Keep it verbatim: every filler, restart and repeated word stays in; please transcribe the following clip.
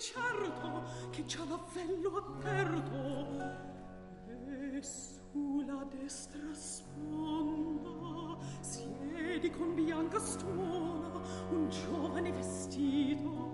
certo che c'ha l'avvello aperto e sulla destra sponda siedi con bianca stona un giovane vestito